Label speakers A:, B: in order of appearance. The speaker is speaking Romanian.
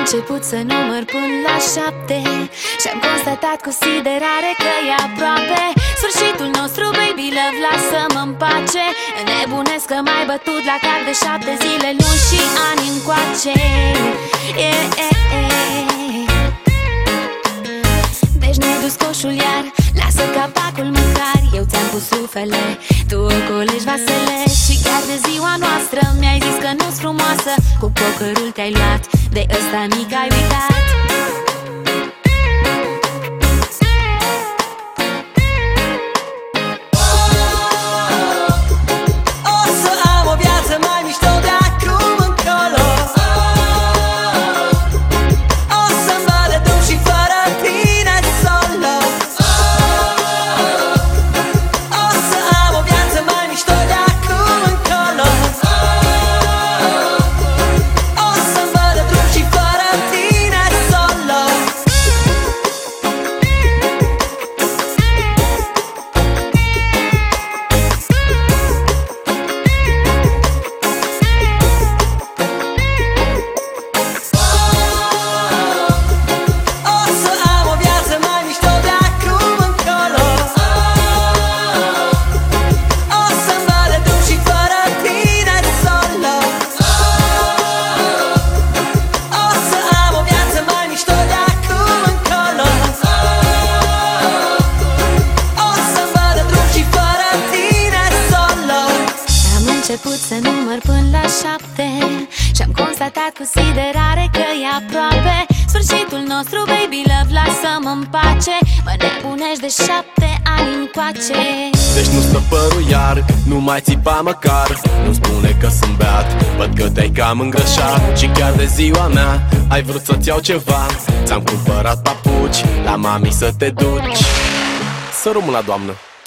A: început să număr până la 7 și-am constatat cu siderare că e aproape sfârșitul nostru, baby love, lasă-mă în pace. Înnebunesc că m-ai bătut la cap de 7 zile, luni și ani încoace. Deci ne-ai dus coșul iar, lasă capacul măcar. Eu ți-am pus sufele, tu ocolești vasele. Și chiar de ziua noastră mi-ai zis că nu-s frumoasă. Cu pokerul te-ai luat, de ăsta mic ai uitat. Început să număr până la 7 și-am constatat cu siderare că e aproape sfârșitul nostru, baby love, lasă-mă în pace. Mă nebunești de 7 ani încoace.
B: Deci nu stă părul iar, nu mai țipa măcar. Nu spune că sunt beat, văd că te-ai cam îngrășat. Și chiar de ziua mea ai vrut să-ți iau ceva. Ți-am cumpărat papuci, la mami să te duci. Să rămân la doamnă.